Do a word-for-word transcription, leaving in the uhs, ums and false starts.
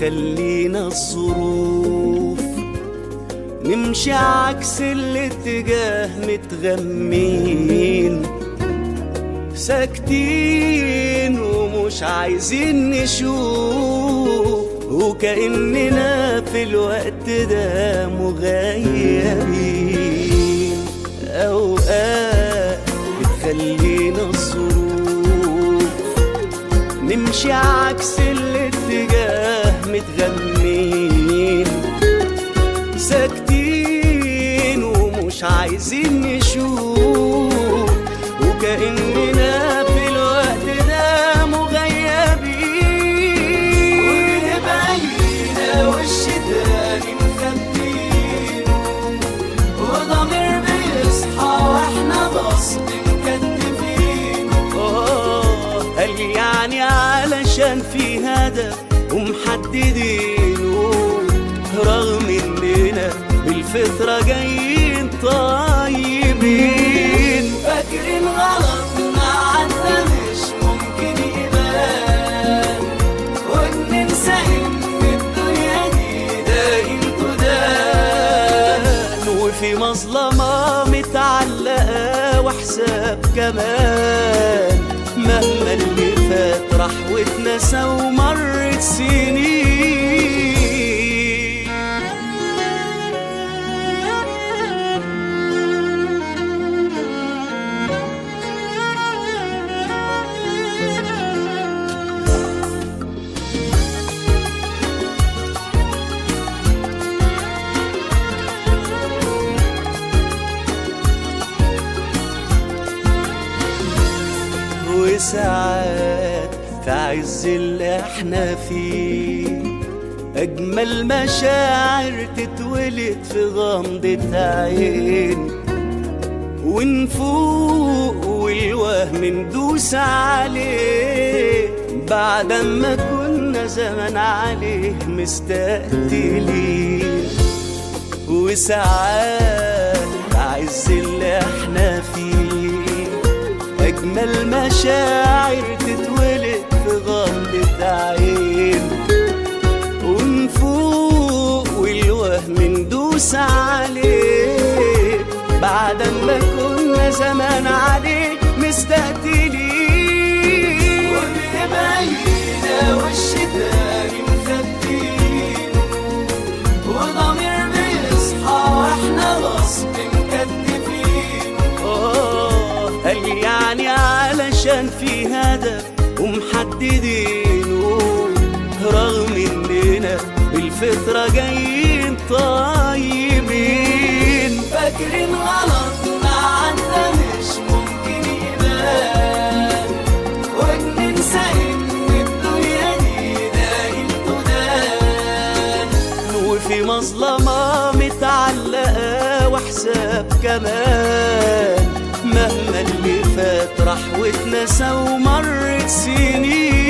بتخلينا الظروف نمشي عكس الاتجاه، متغمين ساكتين ومش عايزين نشوف، وكأننا في الوقت ده مغيبين. أوقات بتخلينا الظروف نمشي عكس الاتجاه، متغمين ساكتين ومش عايزين نشوف، وكأننا في الوقت ده مغيبين. وبنبقى وش تاني مخبينه، وضمير بيصحى واحنا غصب مكتفينه. اه قال يعني علشان في هدف ومحددينه، رغم اننا بالفطرة جايين طيبين. فاكرين غلطنا عنا مش ممكن يبان، وننسى ان الدنيا دي دايم تدان، وفي مظلمة متعلقة وحساب كمان، مهما اللي فات راح واتنسى ومرت سنين. وساعات في عز اللي احنا فيه أجمل مشاعر تتولد في غمضة عين، ونفوق والوهم ندوس عليه بعد ما كنا زمان عليه مستقتلين. وساعات في عز اللي احنا فيه أجمل مشاعر تتولد في غمضة عين، ونفوق والوهم ندوس عليه بعد ما كنا زمان عليه مستقتلين. وبنبقى وش تاني مخبينه، وضمير بيصحى واحنا غصب مكتفينه. اه قال يعني علشان في هدف ومحددينه، رغم اننا بالفطرة جايين طيبين. فاكرين غلطنا عنا مش ممكن يبان، وننسى ان الدنيا دي دايم تدان، وفي مظلمة متعلقة وحساب كمان، مهما اللي فات راح واتنسى ومرت سنين.